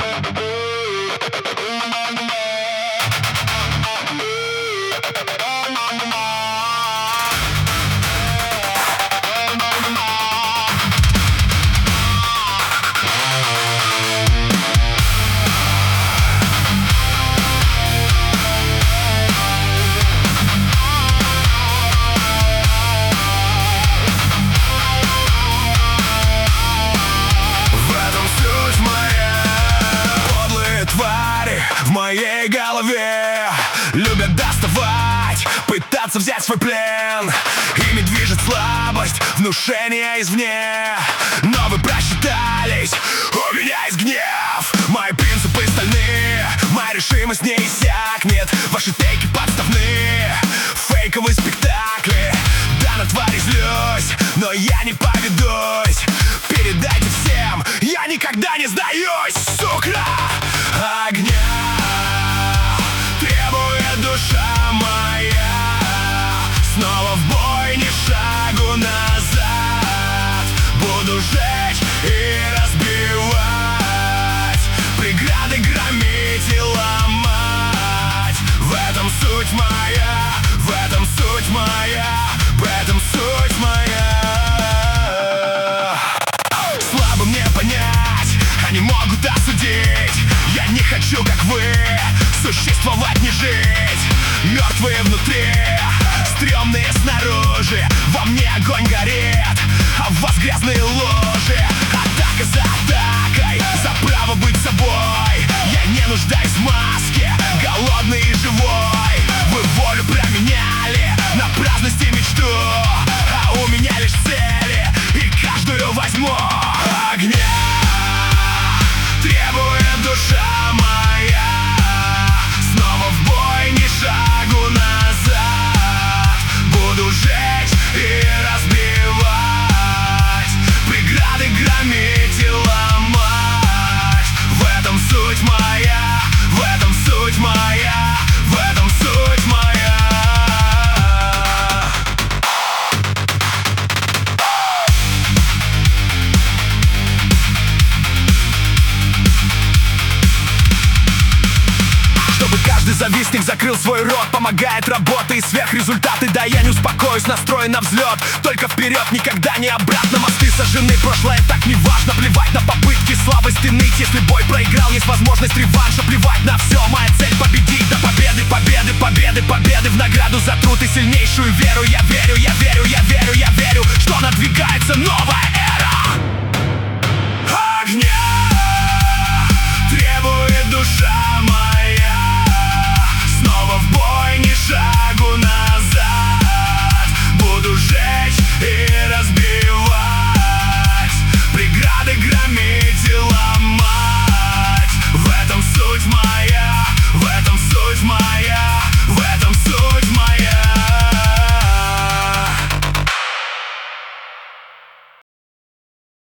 В моей голове любят доставать, пытаться взять свой плен. Ими движет слабость, внушение извне. Но вы просчитались, у меня есть гнев. Мои принципы стальные, моя решимость не иссякнет. Ваши тейки подставные, фейковые спектакли. Да, на твари злюсь, но я не поведусь. Передайте всем, я никогда не сдаюсь, сука! Огня требует душа моя. Снова в бой, ни шагу назад. Буду жечь и разбивать, преграды громить и ломать. В этом суть моя, в этом суть моя, в этом суть моя. Слабо мне понять, они могут осудить. Я не хочу, как вы, существовать, не жить. Мертвые внутри, стрёмные снаружи. Во мне огонь горит, а в вас грязные лужи. Атака за атакой, за право быть собой. Я не нуждаюсь в маске, голодный и живой. Вы волю променяли на праздность и мечту, а у меня лишь цели, и каждую возьму. Огня требует душа моя. Снова в бой, ни шагу назад. Буду жечь и разбивать, преграды громить и ломать. В этом суть моя, в этом суть моя, в этом суть моя. Каждый завистник закрыл свой рот. Помогает работа и сверхрезультаты. Да, я не успокоюсь, настроен на взлет. Только вперед, никогда не обратно. Мосты сожжены, прошлое так не важно. Плевать на попытки слабости ныть. Если бой проиграл, есть возможность реванша. Плевать на все, моя